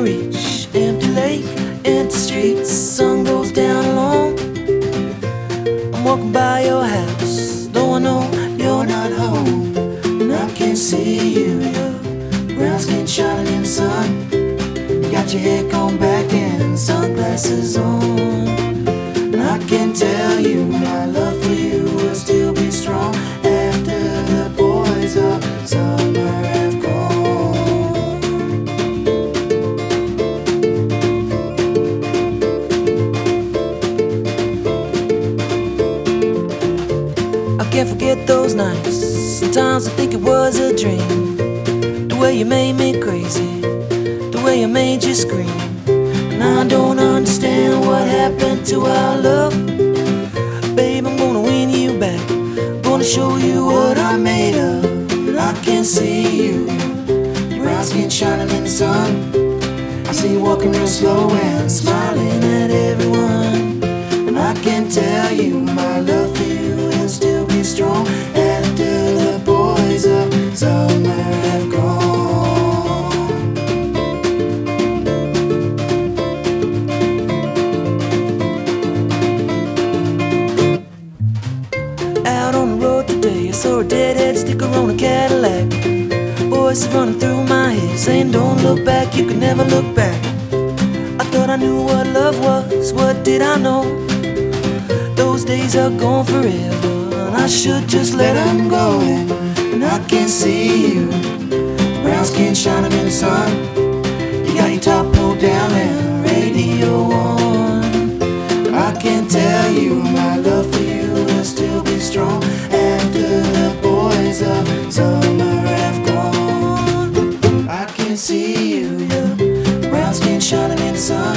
reach. Empty lake, empty streets, sun goes down alone. I'm walking by your house, though I know you're not home. And I can't see you, your brown skin shining in the sun. You got your hair combed back and sunglasses on. And I can tell you my love for you will still be strong after the boys of summer have gone. I can't forget those nights. Sometimes I think it was a dream. The way you made me crazy, the way I made you scream. And I don't understand what happened to our love. Babe, I'm gonna win you back, gonna show you what I'm made of. And I can see you, your brown skin shining in the sun. I see you walking real slow and smiling at everyone. And I can tell you my love for you will still be strong after the boys of summer have gone. Out on the road today, I saw a deadhead sticker on a Cadillac. Voices running through my head saying don't look back, you can never look back. I thought I knew what love was, what did I know? Those days are gone forever, and I should just let them go. And I can see you, brown skin shining in the sun. You got your top pulled down and radio on. I can tell you my love for you will still be strong after the boys of summer have gone. I can see you, your brown skin shining in the sun.